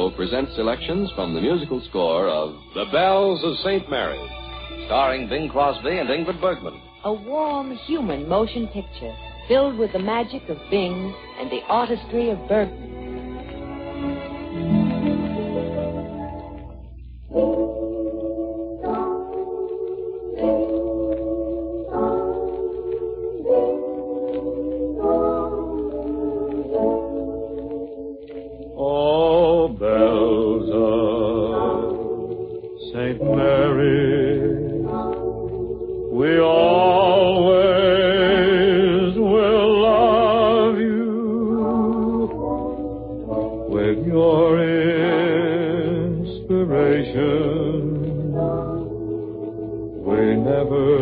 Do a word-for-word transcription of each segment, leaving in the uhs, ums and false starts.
Radio presents selections from the musical score of The Bells of Saint Mary's, starring Bing Crosby and Ingrid Bergman. A warm, human motion picture filled with the magic of Bing and the artistry of Bergman. Oh, bells of Saint Mary's, we always will love you with your inspiration. We never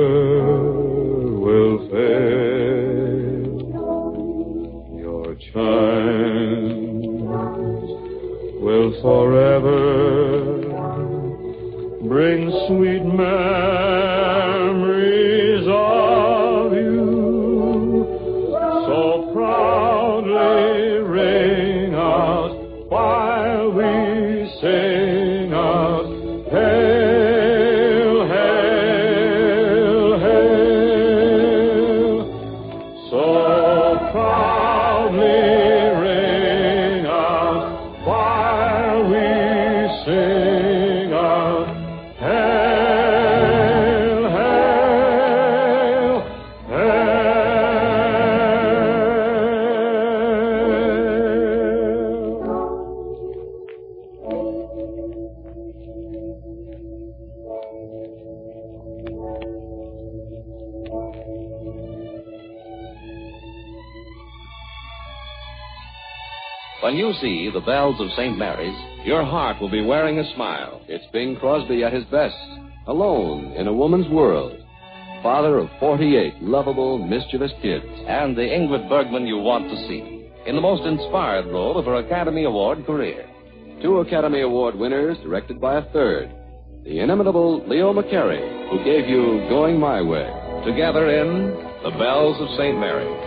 will fail. Your chimes will forever bring sweet memories of you. So proudly ring out while we sing out, hail, hail, hail. So proudly ring out while we sing out, hail, hail, hail. When you see The Bells of Saint Mary's, your heart will be wearing a smile. It's Bing Crosby at his best, alone in a woman's world, father of forty-eight lovable, mischievous kids. And the Ingrid Bergman you want to see, in the most inspired role of her Academy Award career. Two Academy Award winners, directed by a third, the inimitable Leo McCarey, who gave you Going My Way. Together in The Bells of Saint Mary's.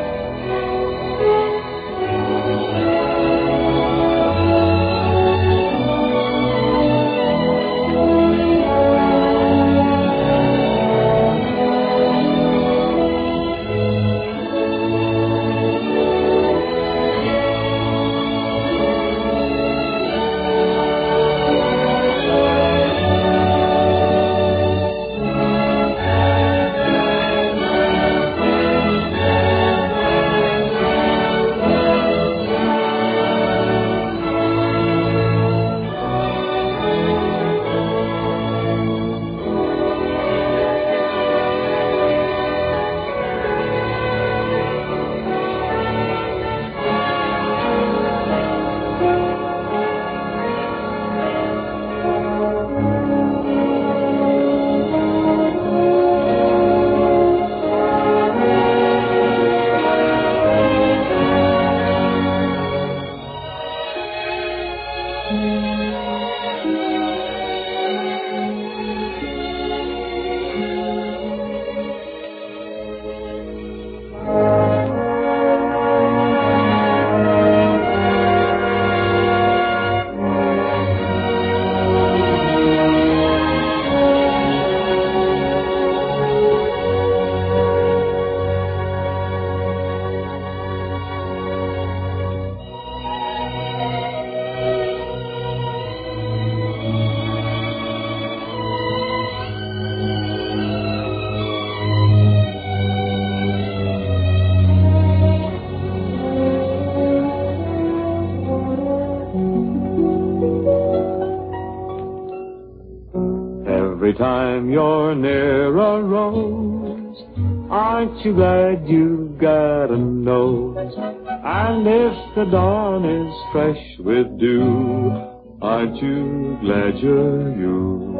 Every time you're near a rose, aren't you glad you've got a nose? And if the dawn is fresh with dew, aren't you glad you're you?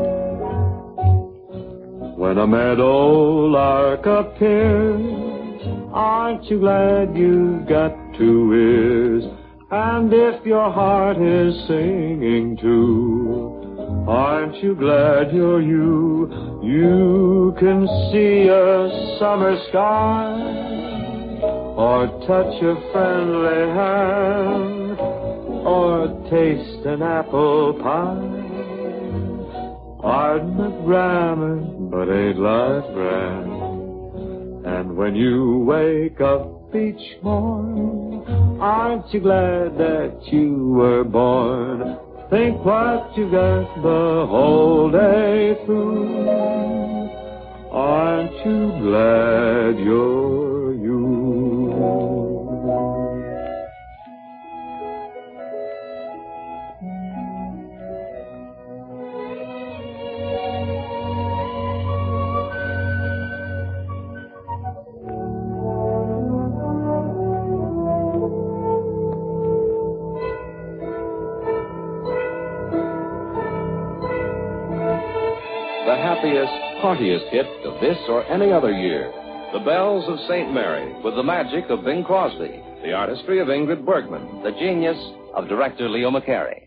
When a meadow lark appears, aren't you glad you've got two ears? And if your heart is singing too, aren't you glad you're you? You can see a summer sky or touch a friendly hand or taste an apple pie. Pardon the grammar, but ain't life grand? And when you wake up each morn, aren't you glad that you were born? Think what you got the whole day through. Aren't you glad you're you? The happiest, heartiest hit of this or any other year. The Bells of Saint Mary, with the magic of Bing Crosby, the artistry of Ingrid Bergman, the genius of director Leo McCarey.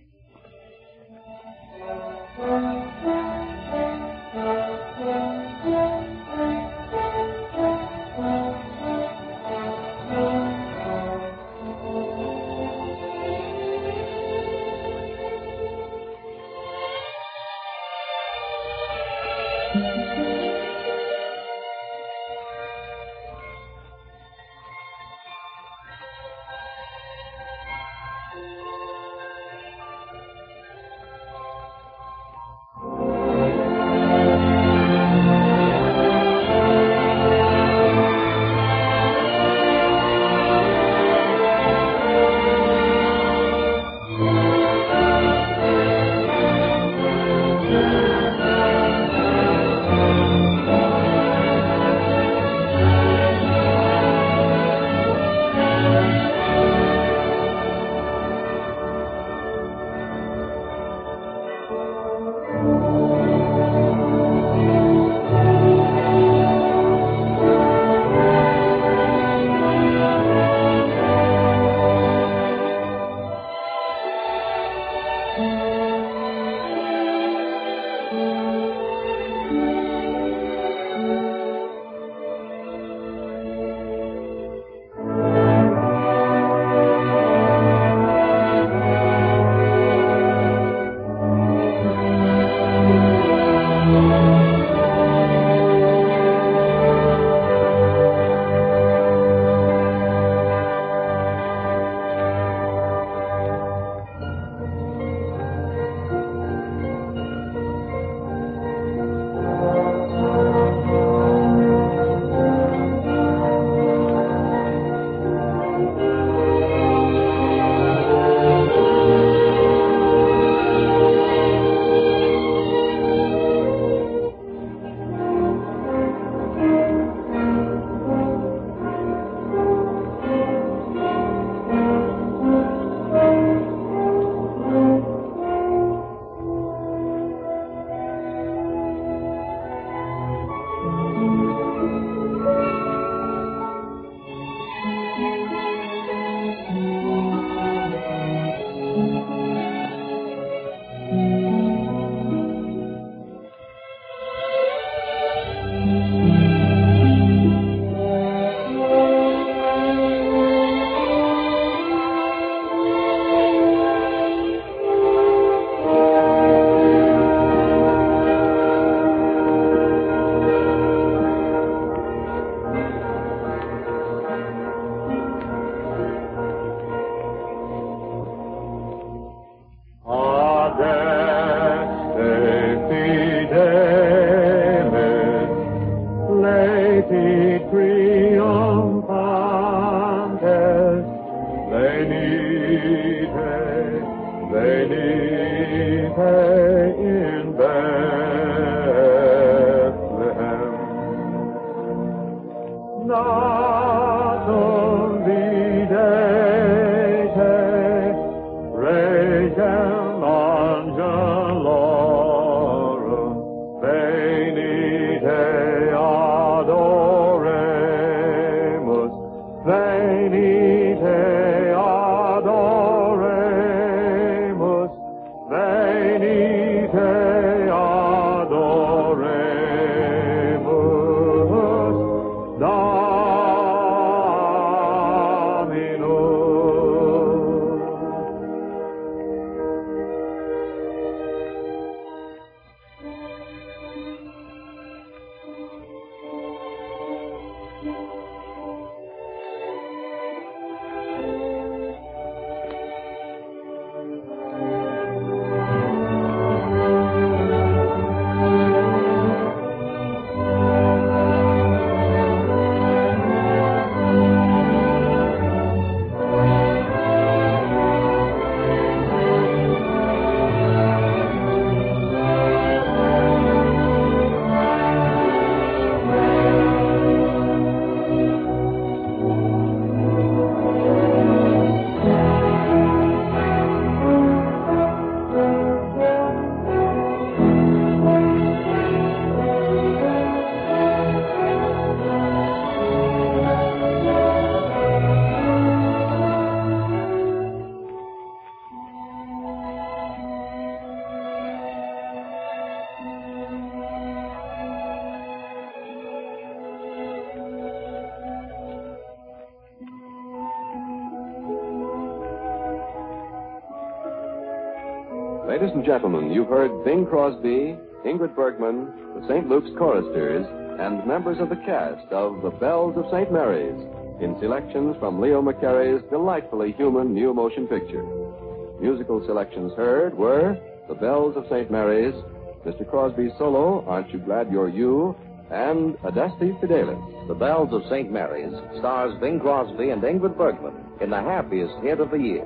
Ladies and gentlemen, you've heard Bing Crosby, Ingrid Bergman, the Saint Luke's choristers, and members of the cast of The Bells of Saint Mary's in selections from Leo McCarey's delightfully human new motion picture. Musical selections heard were The Bells of Saint Mary's, Mister Crosby's solo, Aren't You Glad You're You, and Adeste Fidelis. The Bells of Saint Mary's stars Bing Crosby and Ingrid Bergman in the happiest hit of the years.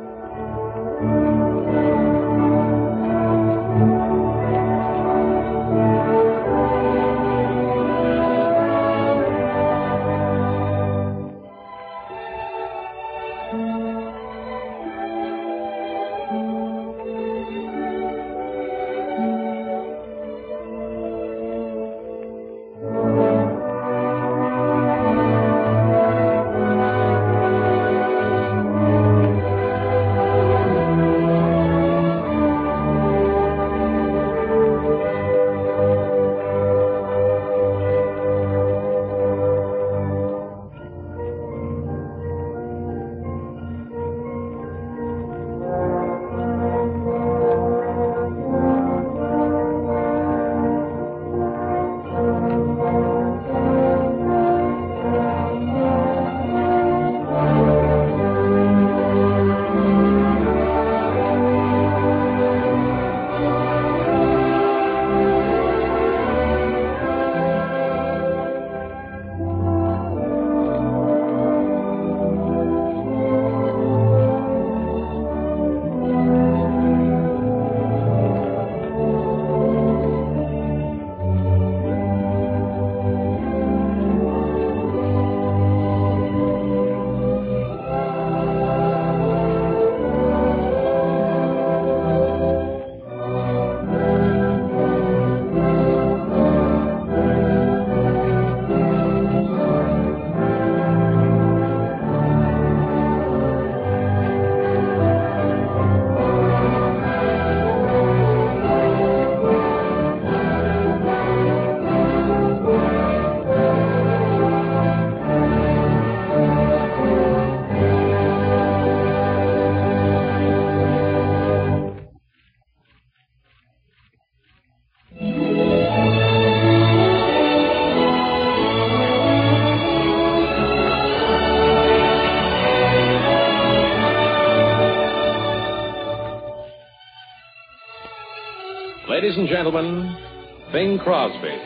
Ladies and gentlemen, Bing Crosby.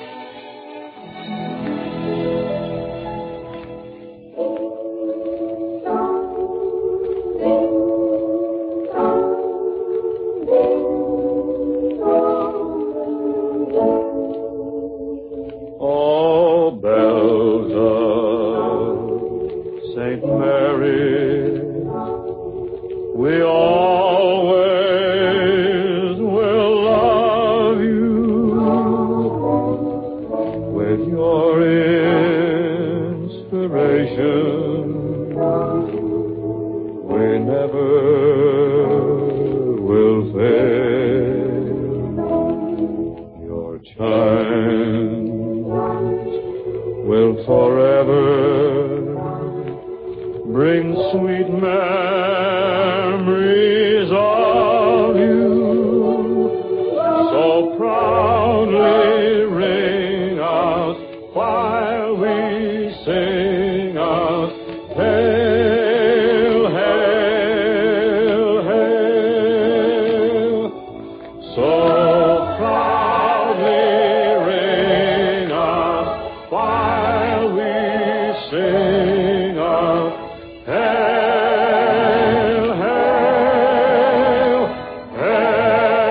Oh, bells of Saint Mary, we always will love you with your inspiration. We never will fail. Your chimes will forever bring sweet memories of you. So proudly ring out while we sing out, hail, hail, hail. So proudly ring out while we sing out, hail, hail, hail.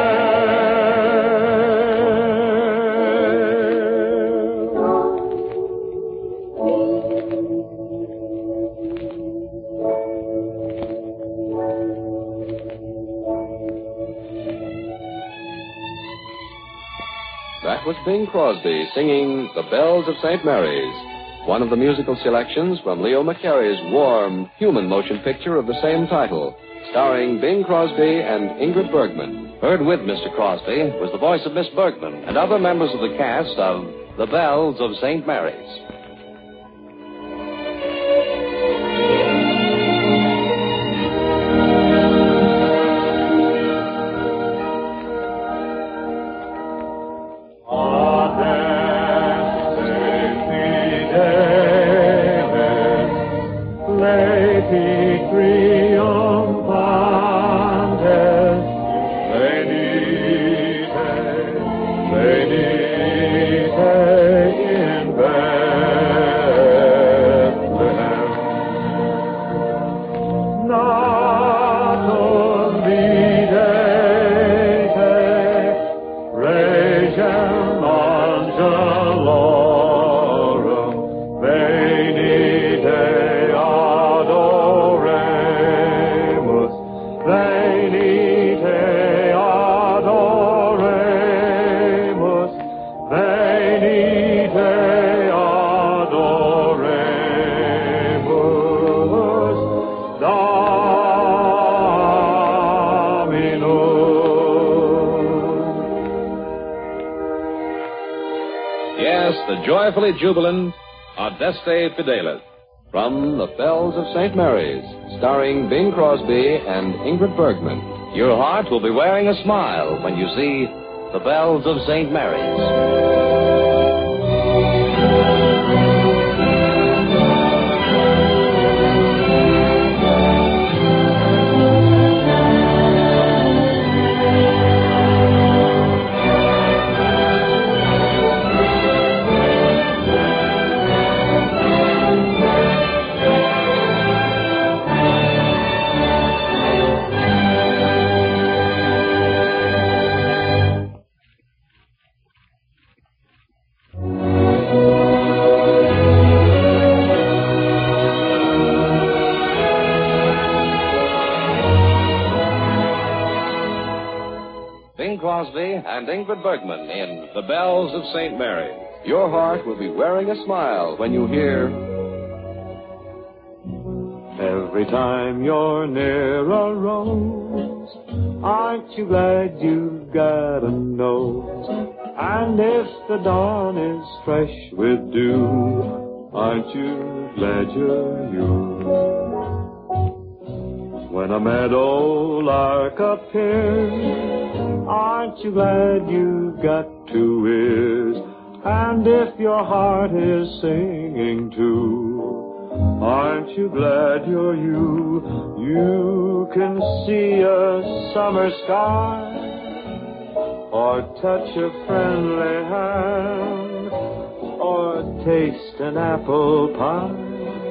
That was Bing Crosby singing The Bells of Saint Mary's, one of the musical selections from Leo McCarey's warm, human motion picture of the same title, starring Bing Crosby and Ingrid Bergman. Heard with Mister Crosby was the voice of Miss Bergman and other members of the cast of The Bells of Saint Mary's. us the joyfully jubilant Adeste Fidelis. From The Bells of Saint Mary's, starring Bing Crosby and Ingrid Bergman. Your heart will be wearing a smile when you see The Bells of Saint Mary's. Bing Crosby and Ingrid Bergman in The Bells of Saint Mary's. Your heart will be wearing a smile when you hear... Every time you're near a rose, aren't you glad you've got a nose? And if the dawn is fresh with dew, aren't you glad you're you? When a meadow lark appears, aren't you glad you've got two ears? And if your heart is singing too, aren't you glad you're you? You can see a summer sky, or touch a friendly hand, or taste an apple pie.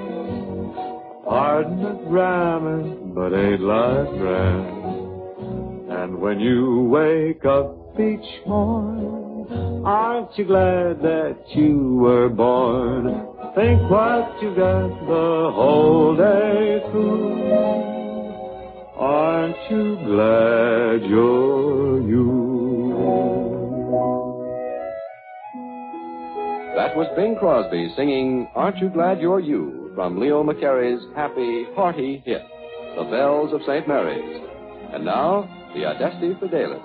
Pardon the grammar, but ain't life grand? And when you wake up each morn, aren't you glad that you were born? Think what you got the whole day through. Aren't you glad you're you? That was Bing Crosby singing Aren't You Glad You're You from Leo McCarey's happy, hearty hit, The Bells of Saint Mary's. And now, the Adeste Fidelis.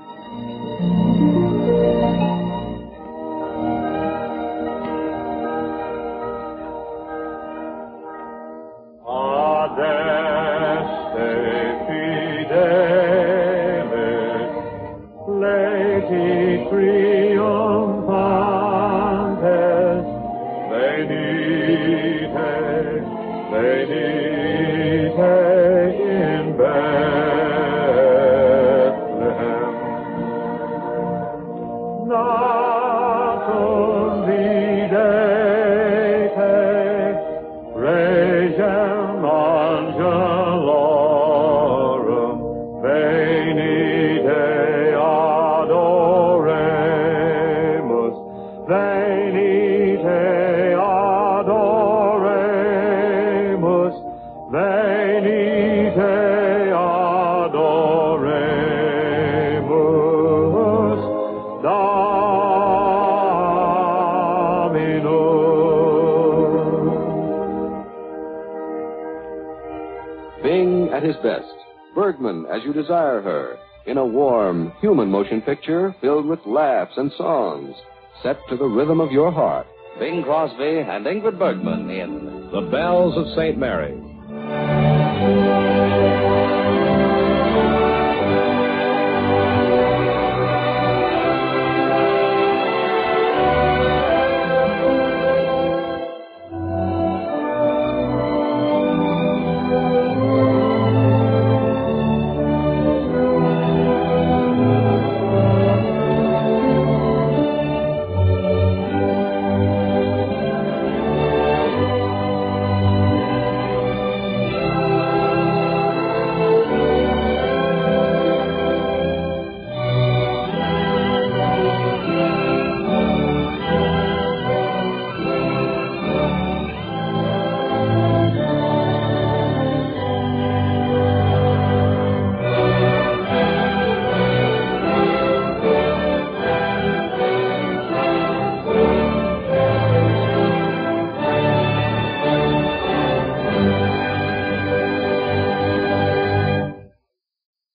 in Bethlehem. Natum videte, regem angelorum, venite adoremus, venite adoremus, venite adoremus, Dominum. Bing at his best, Bergman as you desire her, in a warm, human motion picture filled with laughs and songs, set to the rhythm of your heart. Bing Crosby and Ingrid Bergman in The Bells of Saint Mary's.